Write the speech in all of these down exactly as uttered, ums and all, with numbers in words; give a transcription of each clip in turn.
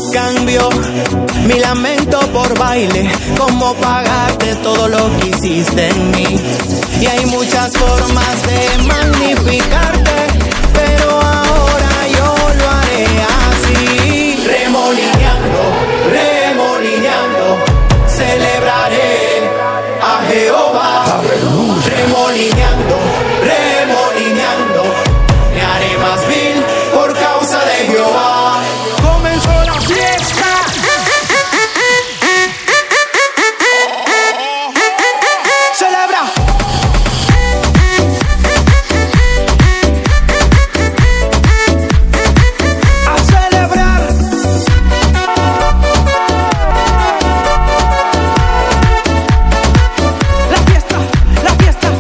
Cambio mi lamento por baile, como pagarte todo lo que hiciste en mí. Y hay muchas formas de magnificarte, pero ahora yo lo haré así. Remolineando, remolineando, celebraré a Jehová. Remolineando, remolineando, me haré más vil por causa de Jehová. Comenzó la fiesta. Celebra. A celebrar. La fiesta, la fiesta.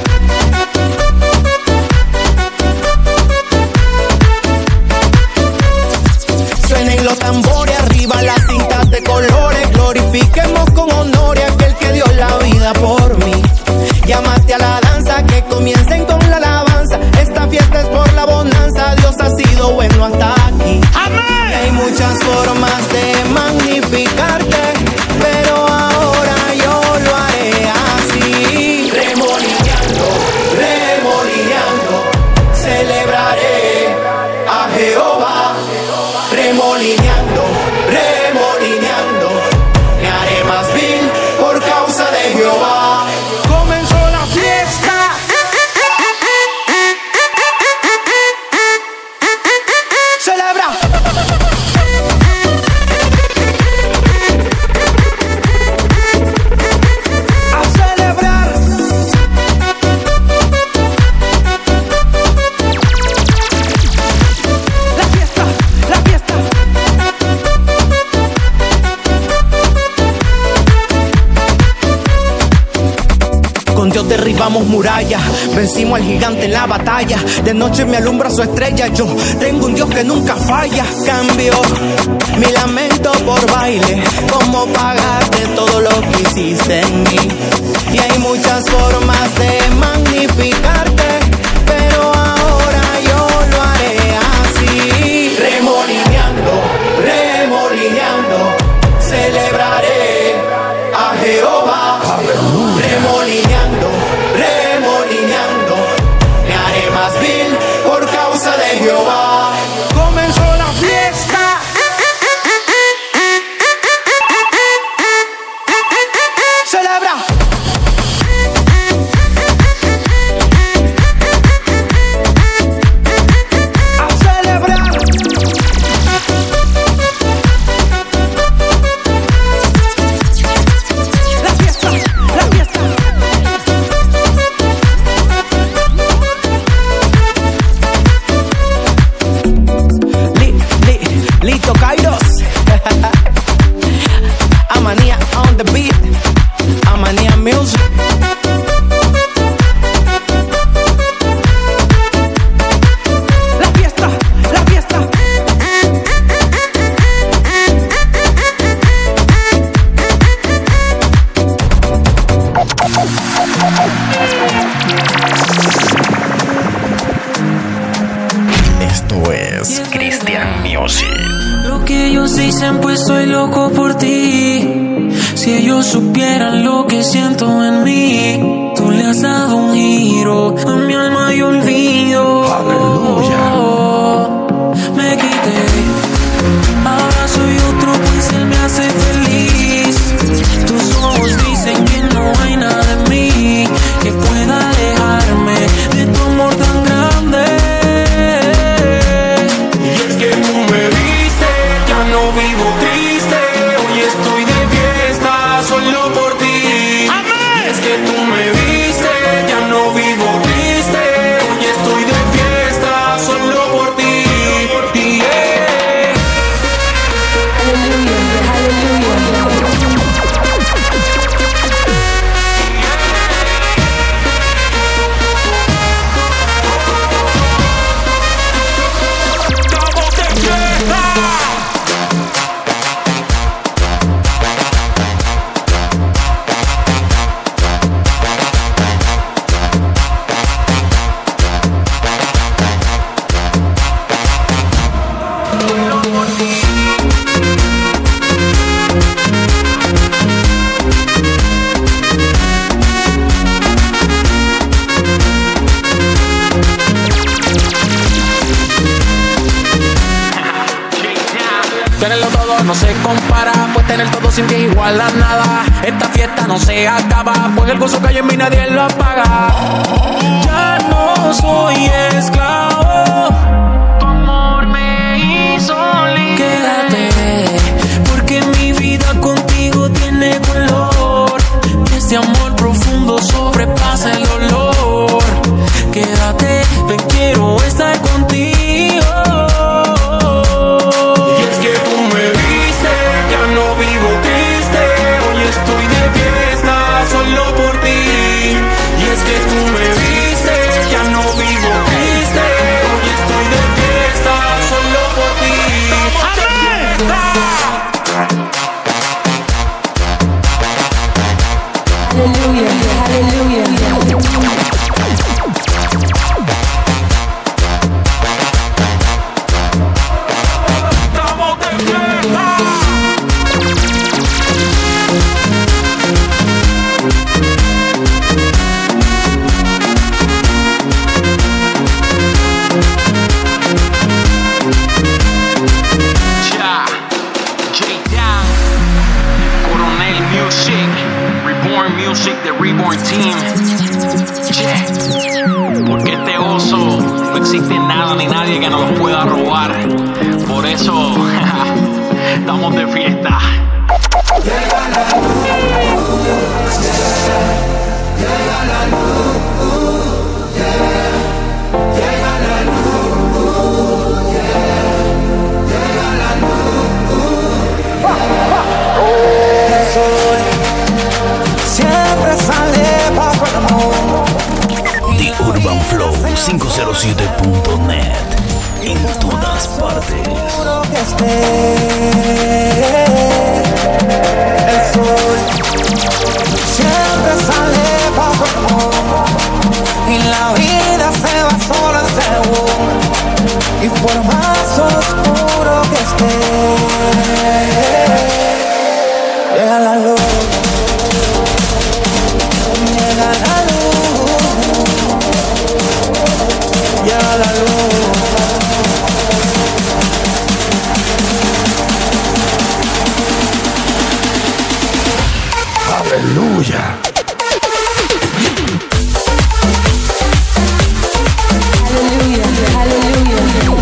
Suenen los tambores, arriba las cintas de colores. Glorifiquemos con honor a aquel que dio la vida por mí. Llamaste a la danza, que comiencen con la alabanza. Esta fiesta es por la bonanza, Dios ha sido bueno hasta aquí. ¡Amén! Y hay muchas formas de magnificarte, pero ahora yo lo haré así. Remolineando, remolineando, celebraré a Jehová. Remolineando, remolineando, me haré más vil por causa de Jehová. Comenzó la fiesta. Celebra. A celebrar. La fiesta, la fiesta. Con Dios derribamos murallas, vencimos al gigante en la batalla. De noche me alumbra su estrella, yo tengo un Dios que nunca falla. Cambio mi lamento por baile, como pagarte todo lo que hiciste en mí. Y hay muchas formas de magnificarte, pero ahora yo lo haré así. Remolineando, remolineando, celebraré a Jehová. Remolineando, remolineando, me haré más vil por causa de Jehová. Comenzó la fiesta. Celebra. A celebrar. La fiesta, la fiesta. Li, li, Lito Kairos. Amanía on the beat. Amanía music. La fiesta, la fiesta. Esto es Christian Music. Lo que ellos dicen, pues soy loco por ti. Si ellos supieran lo que siento en mí. Tú le has dado un giro a mi alma y olvido. Aleluya. Me quité, ahora soy otro, pues él me hace feliz. Tus ojos dicen que no hay nada en mí que pueda alejarme de tu amor tan grande. Y es que tú me diste, ya no vivo triste. Hoy estoy de fiesta solo por ti. ¡Amén! Y es que tú me diste, ya no vivo triste. Hoy Tenerlo todo no se compara, pues tener todo sin ti es igual a nada. Esta fiesta no se acaba, pues el gozo que hay en mí nadie lo apaga. Ya no soy esclavo, tu amor me hizo libre. Quédate, porque mi vida contigo tiene color. Este amor profundo sobrepasa el dolor. Quédate, ven, quiero estar contigo. Estamos de fiesta. Llega la luz, llega la luz, llega la luz, llega la luz. El sol siempre sale bajo el amor. The Urban Flow quinientos siete punto net. En todas partes. Que esté el sol siempre sale bajo el amor y la vida se va sola según y por más oscuro que esté llega la luz, llega la luz, llega la luz. Aleluya. Aleluya, aleluya.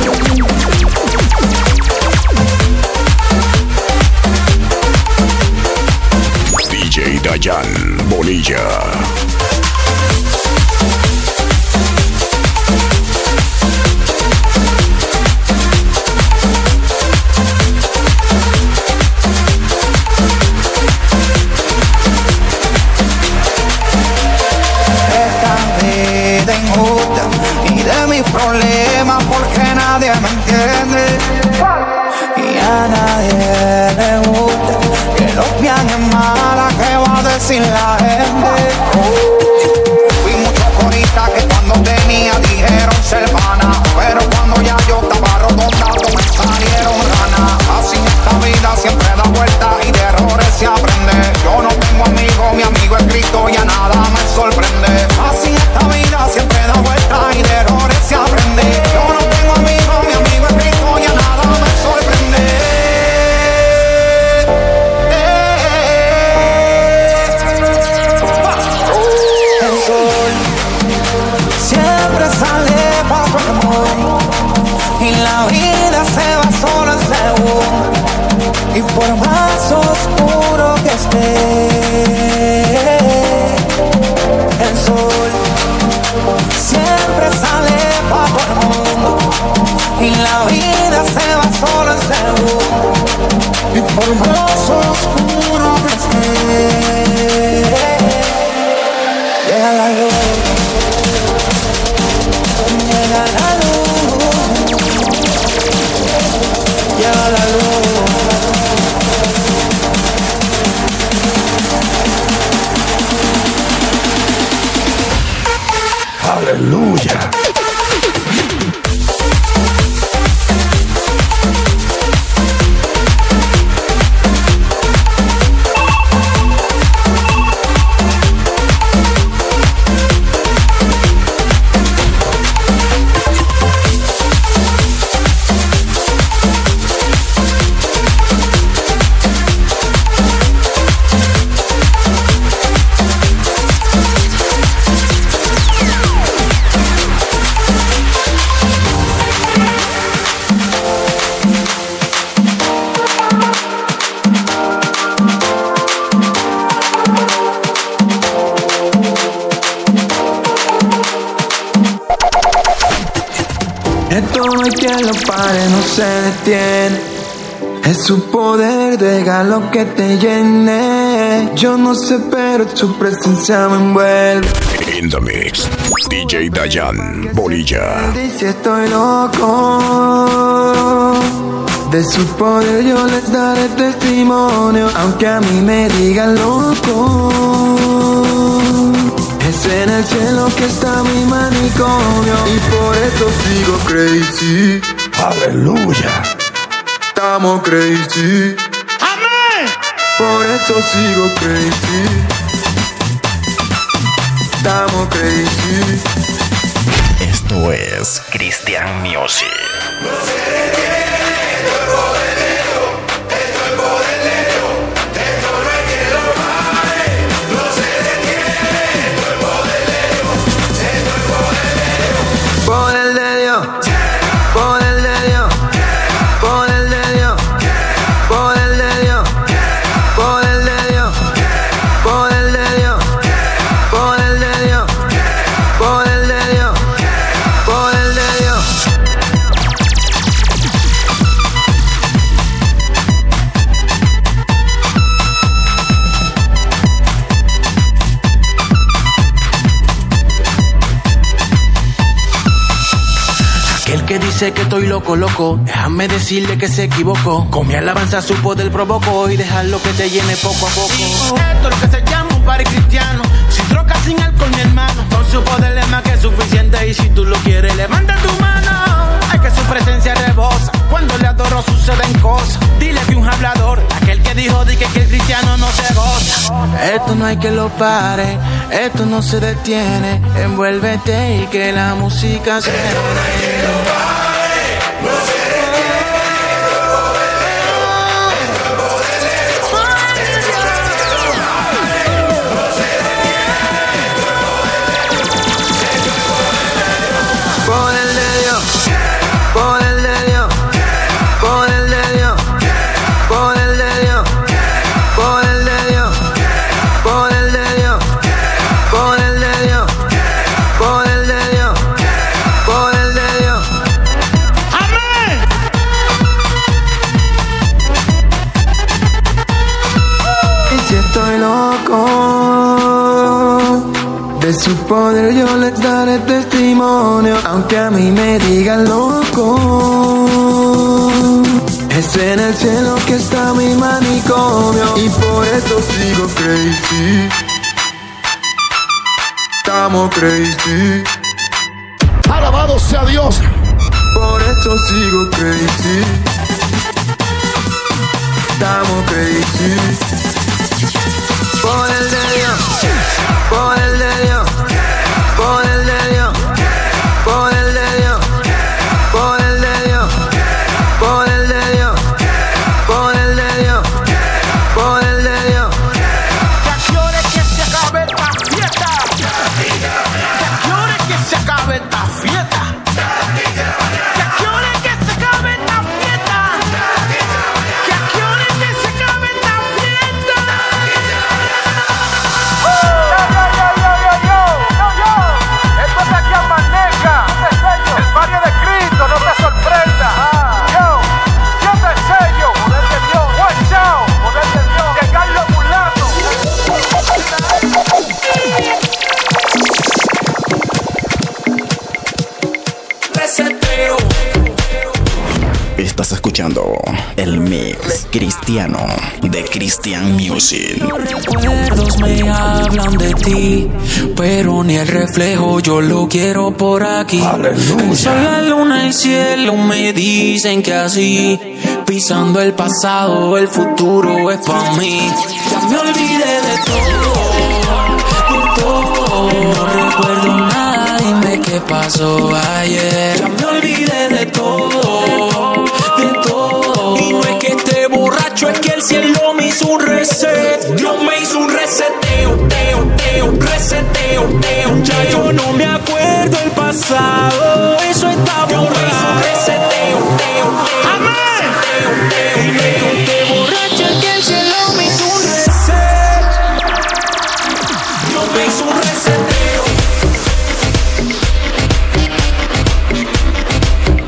D J Dayan Bonilla. Y de mis problemas porque nadie me entiende y a nadie le gusta que los viajes malas que va a decir la gente. Fui muchos coristas que cuando tenía dijeron ser pana, pero cuando ya yo estaba rodondado me salieron ranas. Así esta vida siempre da vuelta y de errores se aprende. Yo no tengo amigos, mi amigo es Cristo y a nada me sorprende. Así esta vida siempre da vuelta y de errores se aprende. Yo no tengo amigos, mi amigo es Cristo y a nada me sorprende. El sol siempre sale bajo el amor y la vida se va sola en segundo y por más oscuro que esté el sol siempre sale bajo el mundo y la vida se va sola en segundo y por más oscuro que esté llega la luz, llega la luz, llega la luz. Aleluya. Esto no hay quien lo pare, no se detiene. Es su poder, deja lo que te llene. Yo no sé, pero su presencia me envuelve. In the mix, D J Dayan Bolilla. Dice estoy loco. De su poder yo les daré testimonio, aunque a mí me digan loco. Es en el cielo que está mi manicomio y por eso sigo crazy. Aleluya. Estamos crazy. Amén. Por eso sigo crazy. Estamos crazy. Esto es Christian Music. Poder de Dios, poder de Dios, poder de Dios, poder de Dios, poder de Dios, poder de Dios, poder de Dios, poder de Dios, poder de Dios. Aquel que dice que estoy loco, loco, déjame decirle que se equivocó. Con mi alabanza su poder provocó y dejarlo que te llene poco a poco. Esto es lo que se llama un party cristiano. Sin droga, sin alcohol, mi hermano. Con su poder es más que suficiente y si tú lo quieres, levanta tu mano. Ay, que su presencia rebosa. Cuando le adoro suceden cosas. Dile que un hablador, aquel que dijo di que, que el cristiano no se goza. Esto no hay que lo pare, esto no se detiene. Envuélvete y que la música se Poder de Dios, poder de Dios, poder de Dios, poder de Dios, poder de Dios, poder de Dios, poder de Dios, poder de Dios, poder de Dios. ¡Amén! Y si estoy loco, de su poder yo les daré testimonio, aunque a mí me digan loco. Es en el cielo que está mi manicomio y por eso sigo crazy. Estamos crazy. Alabado sea Dios. Por eso sigo crazy. Estamos crazy. Poder de Dios, poder de Dios, poder de Dios, poder de Dios, poder de Dios, poder de Dios, poder de Dios, poder de Dios. Que quiere que se acabe esta fiesta. Que quiere que se acabe esta fiesta. Que quiere que se acabe esta fiesta. Que quiere que se acabe esta fiesta. Estás escuchando el mix cristiano de Christian Music. Los recuerdos me hablan de ti, pero ni el reflejo yo lo quiero por aquí. Aleluya. El sol, la luna, el cielo me dicen que así, pisando el pasado, el futuro es para mí. Ya me olvidé de todo, de todo. No recuerdo nada, dime qué pasó ayer. Ya me olvidé de todo, de todo. Y no es que esté borracho, es que el cielo me hizo un reset. Dios me hizo un reseteo, teo, teo, reseteo, teo. Ya yo no me acuerdo el pasado, eso está borrado. Dios me hizo un reseteo, teo, teo. Amén. Reseteo, teo, y no es que esté borracho, es que el cielo me hizo un reset. Dios me hizo un reseteo.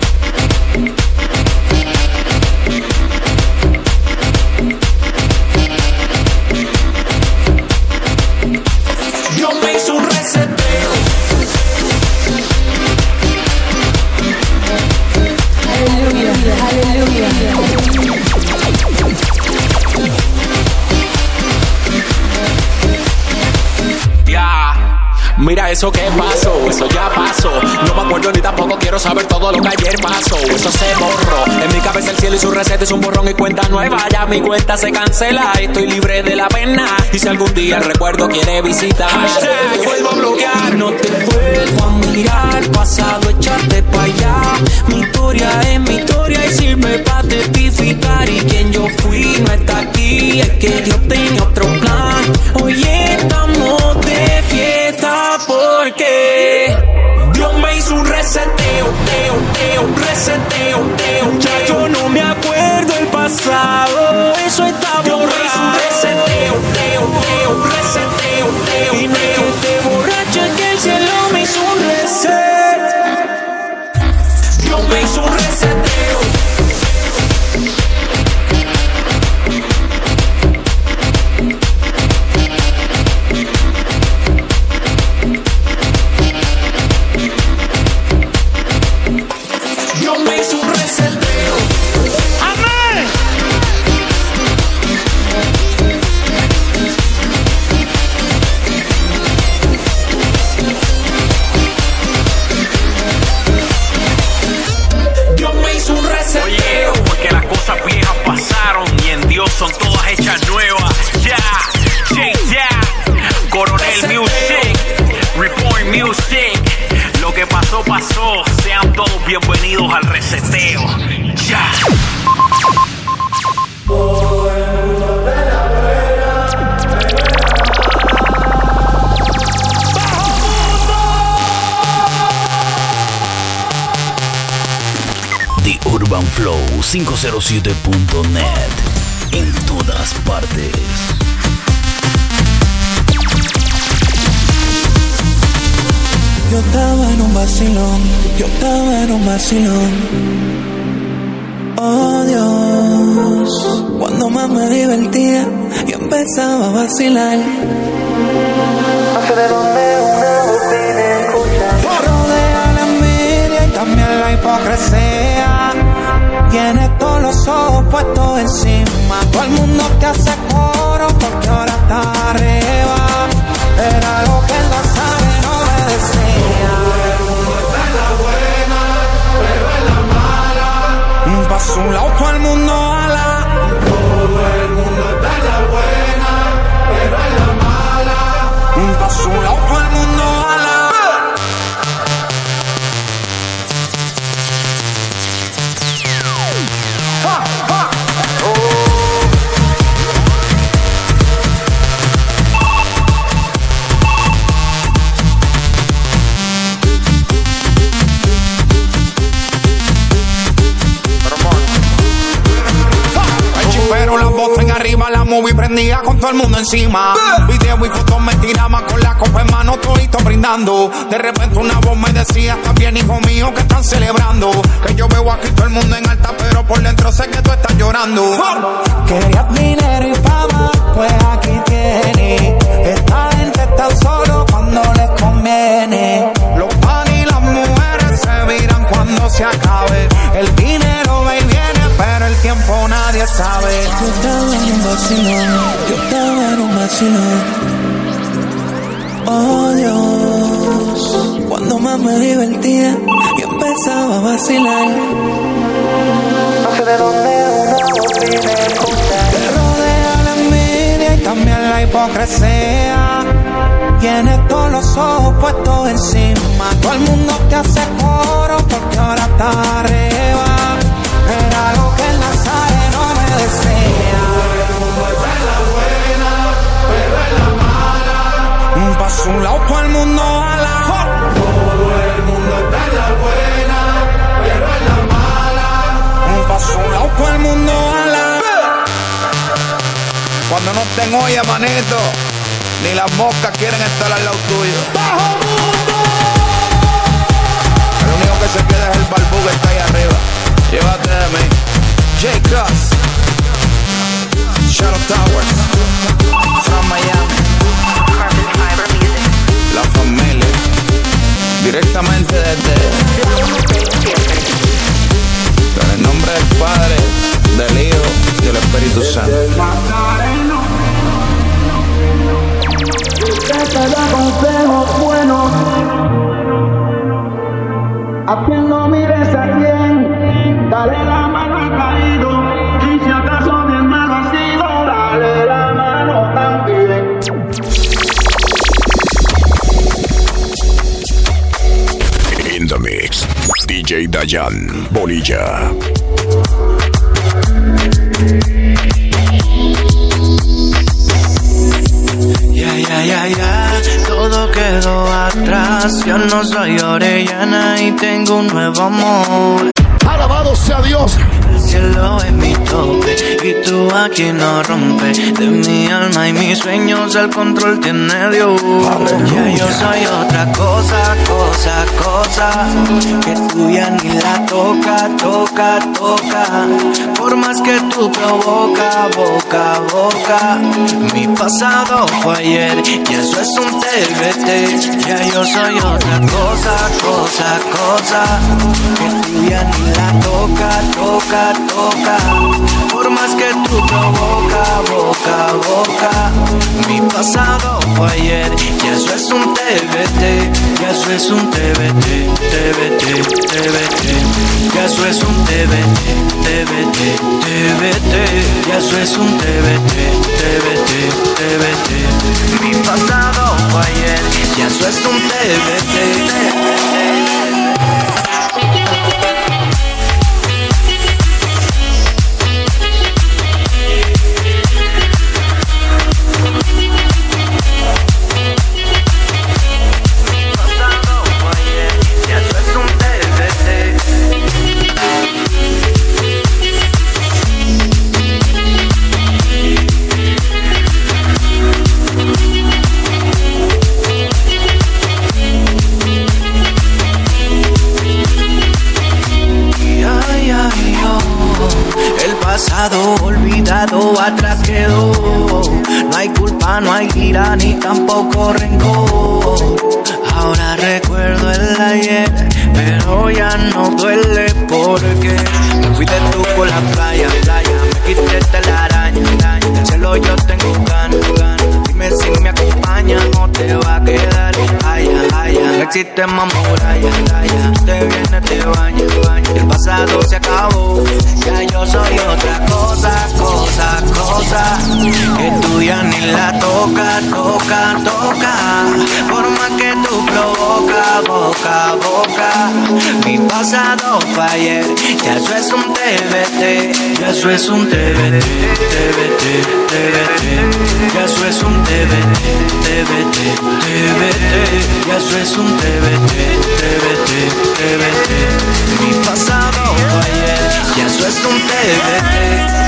eso que pasó, eso ya pasó. No me acuerdo ni tampoco quiero saber todo lo que ayer pasó. Eso se borró. En mi cabeza el cielo y su receta es un borrón y cuenta nueva. Ya mi cuenta se cancela, estoy libre de la pena. Y si algún día el recuerdo quiere visitar, hashtag vuelvo a bloquear. No te vuelvo a mirar, pasado echarte pa' allá. Mi historia es mi historia y sirve pa' testificar. Y quien yo fui no está aquí, es que Dios tenía otro plan. Hoy estamos de fiesta porque Dios me hizo un reseteo, teo, teo, un reseteo, teo. Ya yo no me acuerdo el pasado, eso está borrado. Dios me hizo un reseteo, teo, teo, un reseteo, teo. Y no es que esté borracho, es que el cielo me hizo un reset. Dios me hizo un reseteo. Son todas hechas nuevas. Ya, yeah, ya, yeah. Coronel Music, Report Music. Lo que pasó, pasó. Sean todos bienvenidos al reseteo. Ya. The Urban Flow cinco cero siete punto net. En todas partes. Yo estaba en un vacilón, yo estaba en un vacilón. Oh Dios, cuando más me divertía, yo empezaba a vacilar. No sé de dónde una botella escucha. Rodea la envidia y también la hipocresía. Tienes todos los ojos puestos encima. Todo el mundo te hace coro porque ahora está arriba. Era lo que el Nazaret no me decía. Todo el mundo está en la buena, pero en la mala. Pa' su lado todo el mundo ala. Todo el mundo está en la buena, pero en la mala. Pa' su lado todo el mundo ala. La movie prendía con todo el mundo encima. Video y fotos me tiraban con la copa en mano, todito brindando. De repente una voz me decía: está bien, hijo mío, que están celebrando. Que yo veo aquí todo el mundo en alta, pero por dentro sé que tú estás llorando. Querías dinero y fama, pues aquí tienes. Esta gente está solo cuando les conviene. Los pan y las mujeres se viran cuando se acabe. El dinero va y viene, pero el tiempo nadie sabe. Yo estaba en un vacilón, yo estaba en un vacilón. Oh Dios, cuando más me divertía, yo empezaba a vacilar. No sé de dónde una botella escucha. Te rodea la envidia y también la hipocresía. Tienes todos los ojos puestos encima. Todo el mundo te hace coro porque ahora está arriba. Era lo que el Nazaret no me decía. Todo el mundo está en la buena, pero en la mala. Pa' su lado todo el mundo ala. Todo el mundo está en la buena, pero en la mala. Pa' su lado todo el mundo ala. Cuando no estén olla, manito, ni las moscas quieren estar al lado tuyo. ¡Bajo mundo! El único que se queda es el barbú que está ahí arriba. Llévate de mí. J-Cross, Shadow Towers, from Miami. La familia, directamente desde con el nombre del Padre, del Hijo y del Espíritu Santo. Te da consejos buenos A quien no mires a quien, dale la mano al caído. Y si acaso mi hermano ha sido, dale la mano también. In the mix, D J Dayan Bonilla. Ya, ya, ya, ya, todo quedó atrás. Yo no soy Orellana y tengo un nuevo amor. Alabado sea Dios. El cielo es mi tope y tú aquí no rompes. De mi alma y mis sueños el control tiene Dios. Ya yo soy otra cosa, cosa, cosa, que tú ya ni la toca, toca, toca. Por más que tú provoca, boca, boca. Mi pasado fue ayer y eso es un T V T. Ya yo soy otra cosa, cosa, cosa, que tú ya ni la toca, toca, toca. Por más que tú provoca, boca, boca. Mi pasado fue ayer y eso es un T V T. Ya eso es un T V T, T V T, T V T. Ya eso es un T V T, T V T, T V T. Ya eso es un T V T, T V T, T V T. Mi pasado fue ayer y eso es un T V T. Olvidado, atrás quedó. No hay culpa, no hay ira, ni tampoco rencor. Ahora recuerdo el ayer, pero ya no duele porque me fui de tú por la playa, playa. Me quité de la araña, araña. Del cielo yo tengo ganas, ganas. Dime si me acompaña, no te va a quedar. Ay, ay, no existe más muralla, playa. Te vienes, te baña, baña. El pasado se acabó, ya yo soy otra cosa, cosa, cosa, que tú ya ni la toca, toca, toca. Por más que tú provoca, boca, boca. Mi pasado fue ayer, ya eso es un T V T. Ya eso es un T V T, T V T, T V T. Ya eso es un T V T, T V T, T V T. Ya eso es un T V T, T V T, T V T. Mi pasado fue ayer, ya eso es un T V T.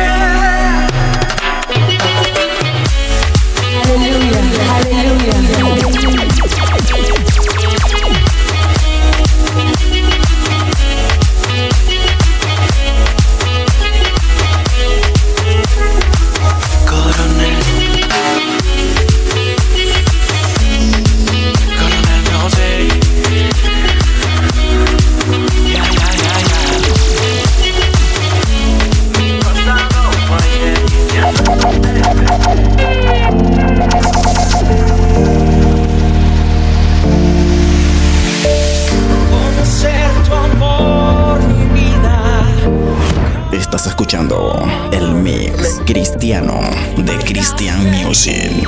Estás escuchando el mix cristiano de Christian Music.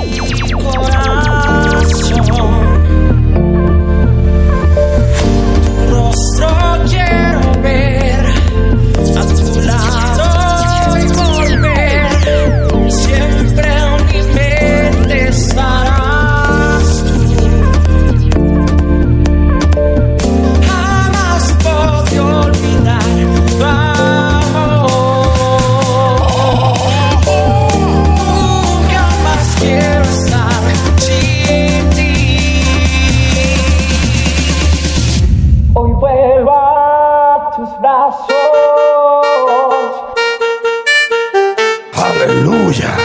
Rostro quiero ver, a tu lado y volver. Siempre en mi mente estarás tú. Jamás podré olvidar tu amor. Nunca más quiero estar sin ti. Hoy vuelvo a tus brazos. Aleluya.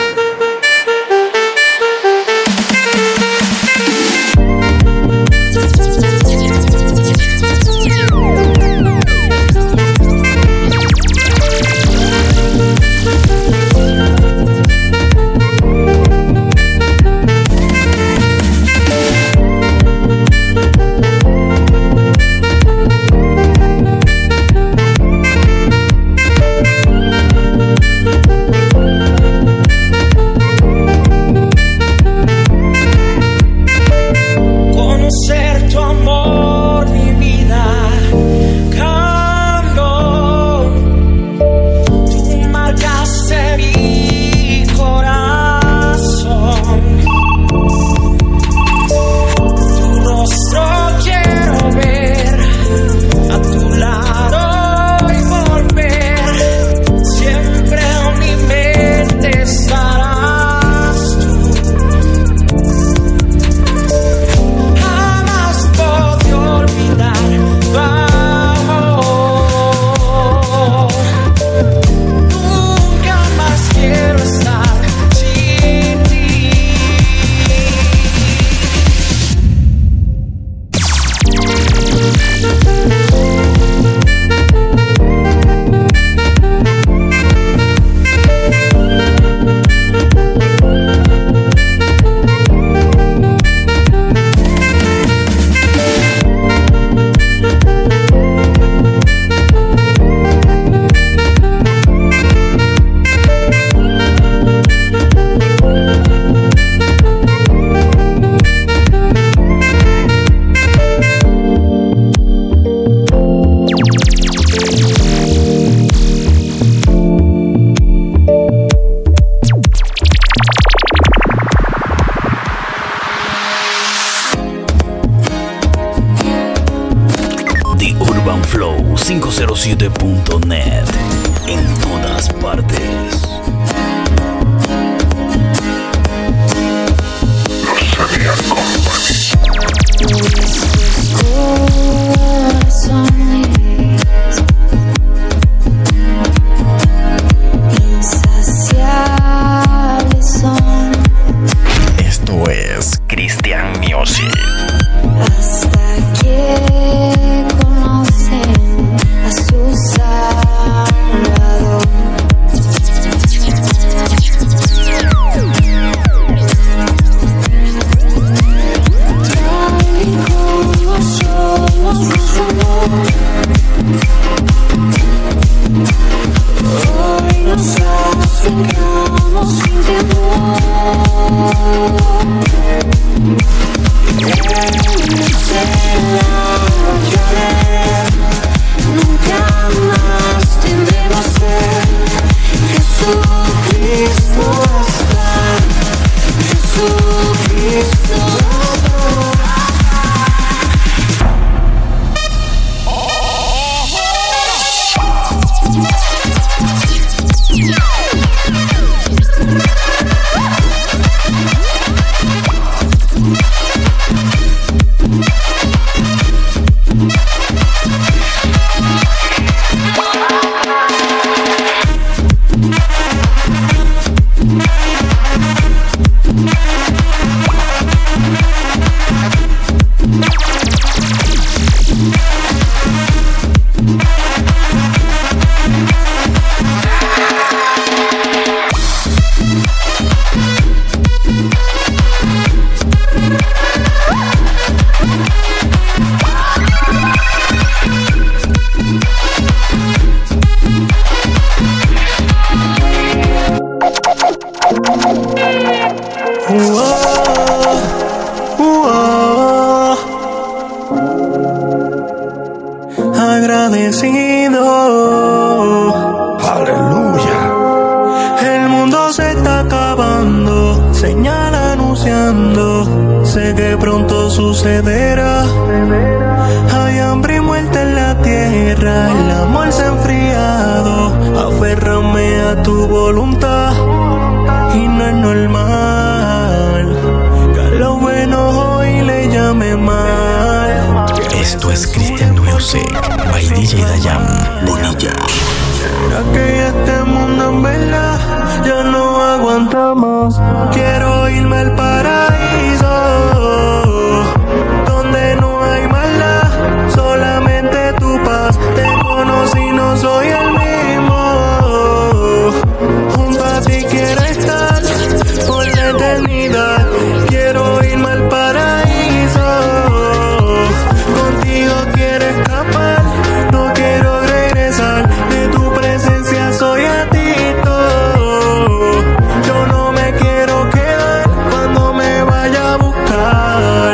flow cinco cero siete punto net. En todas partes. Esto es Christian Music. Hasta que conocen a su Salvador. Tal y como somos los amor, hoy nos acercamos sin temor. Nunca más tendremos sed. Jesucristo está, Jesucristo agradecido. Aleluya. El mundo se está acabando, señal anunciando, sé que pronto sucederá. Hay hambre y muerte en la tierra, el amor se ha enfriado. Aférrame a tu voluntad y no es normal que a lo bueno hoy le llame mal. Esto es Christian Music by D J Dayan Bonilla. ¿Será que este mundo en verdad ya no aguanta más? Quiero irme al paraíso, donde no hay maldad, solamente tu paz. Te conocí, no soy el mismo. Junto a ti quiero estar por la eternidad. Quiero irme al paraíso, contigo quiero escapar, no quiero regresar. De tu presencia soy adicto, yo no me quiero quedar cuando me vaya a buscar.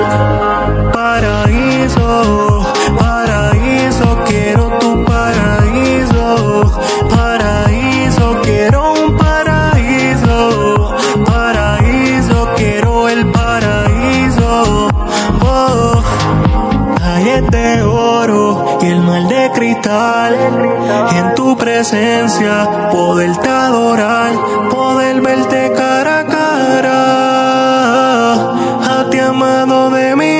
Paraíso, paraíso, quiero tu paraíso. Paraíso, quiero un paraíso. Paraíso, quiero el paraíso. Oh, calles de oro y el mar de cristal. En tu presencia poderte adorar, poder verte cara a cara. A ti, amado de mi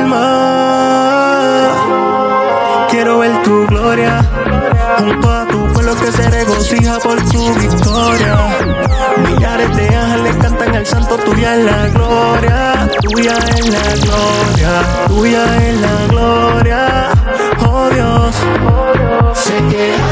alma, quiero ver tu gloria junto a tu pueblo que se regocija por tu victoria. Millares de ángeles cantan al santo, tuya es la gloria, tuya es la gloria, tuya es la gloria. Oh Dios, sé que